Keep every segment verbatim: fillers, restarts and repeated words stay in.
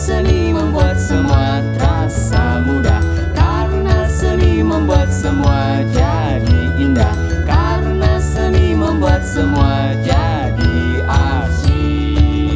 seni membuat semua terasa mudah, karena seni membuat semua jadi indah, karena seni membuat semua jadi asyik.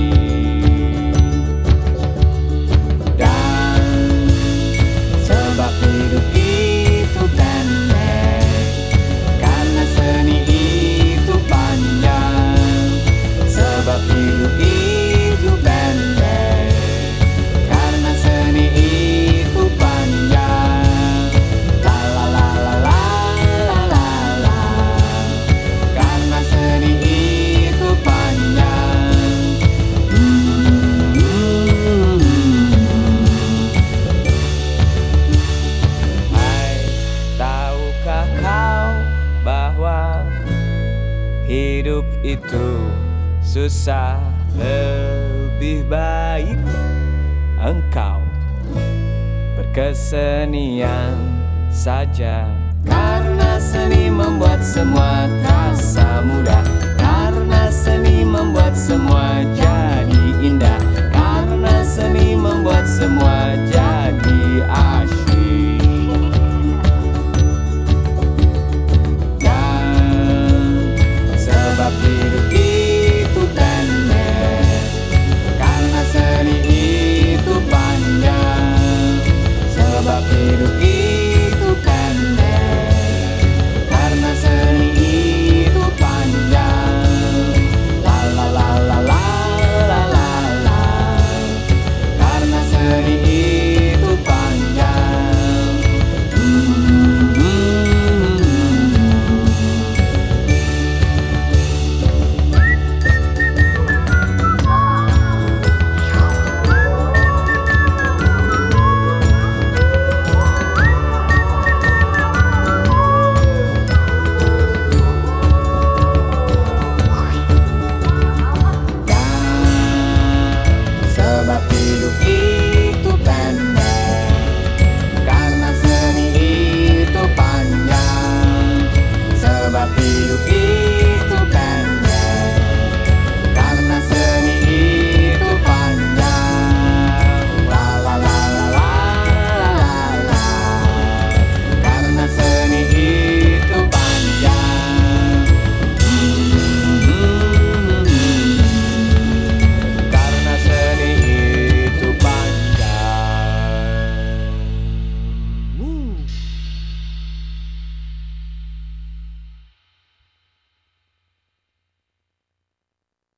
Dan sebab hidup itu pendek, karena seni itu panjang. Sebab hidup itu pendek, karena seni itu panjang. La la la la la la la la. Karena seni itu panjang. Hmm. Hai, tahukah kau bahwa hidup itu susah? Lebih baik engkau berkesenian saja, karena seni membuat semua terasa mudah, karena seni membuat semua jadi indah, karena seni membuat semua jadi asyik. Dan sebab hidup